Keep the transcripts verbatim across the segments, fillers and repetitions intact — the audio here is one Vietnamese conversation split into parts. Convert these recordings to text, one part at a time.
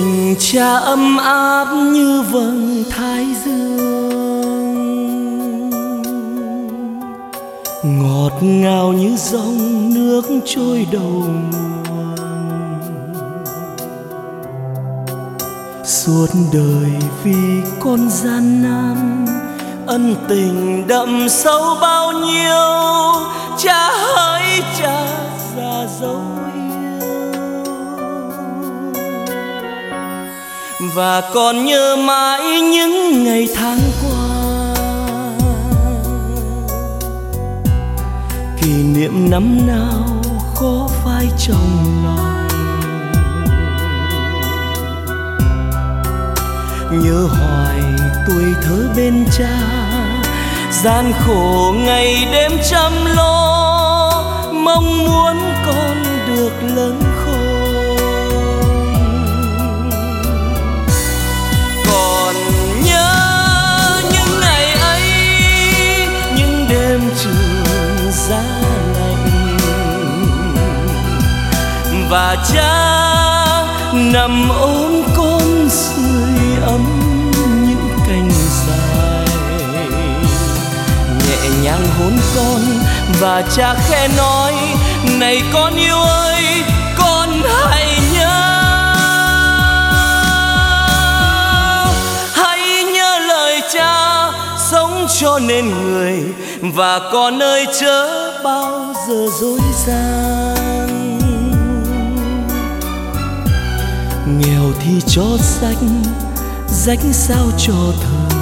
tình cha ấm áp như vầng thái dương, ngọt ngào như dòng nước trôi đầu nguồn. Suốt đời vì con gian nan, ân tình đậm sâu bao nhiêu, cha hỡi cha già dấu và còn nhớ mãi những ngày tháng qua. Kỷ niệm năm nào khó phai trong lòng, nhớ hoài tuổi thơ bên cha, gian khổ ngày đêm chăm lo, mong muốn con được lớn khôn. Còn nhớ những ngày ấy, những đêm trường giá lạnh, và cha nằm ôm con sưởi ấm những cành dài, nhẹ nhàng hôn con và cha khẽ nói: này con yêu ơi, con hãy nhớ, hãy nhớ lời cha sống cho nên người, và con ơi chớ bao giờ dối gian. Nghèo thì cho rách, rách sao cho thơ,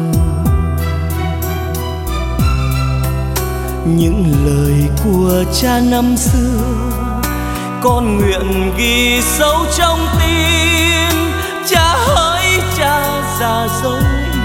những lời của cha năm xưa con nguyện ghi sâu trong tim. Cha hỡi cha già dấu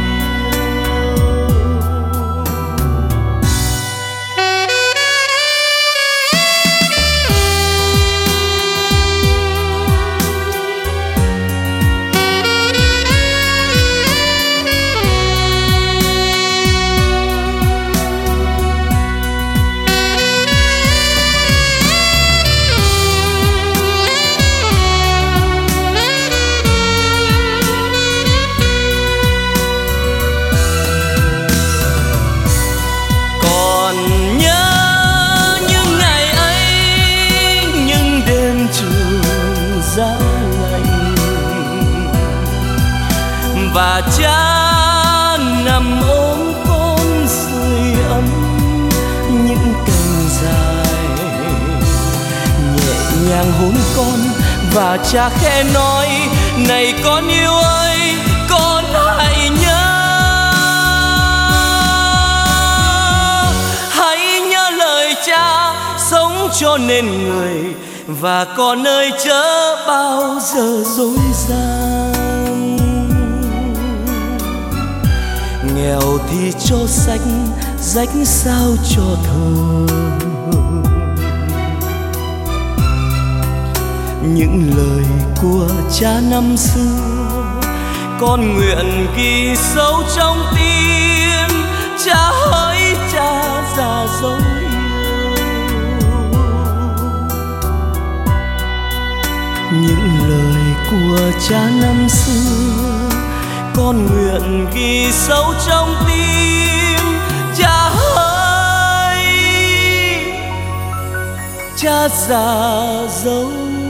và cha nằm ôm con sưởi ấm những cành dài, nhẹ nhàng hôn con và cha khẽ nói: này con yêu ơi, con hãy nhớ, hãy nhớ lời cha sống cho nên người, và con ơi chớ bao giờ dối gian. Nghèo thì cho rách, rách sao cho thơ, những lời của cha năm xưa con nguyện ghi sâu trong tim. Cha hỡi cha già dấu những lời của cha năm xưa con nguyện ghi sâu trong tim. Cha hỡi cha già dấu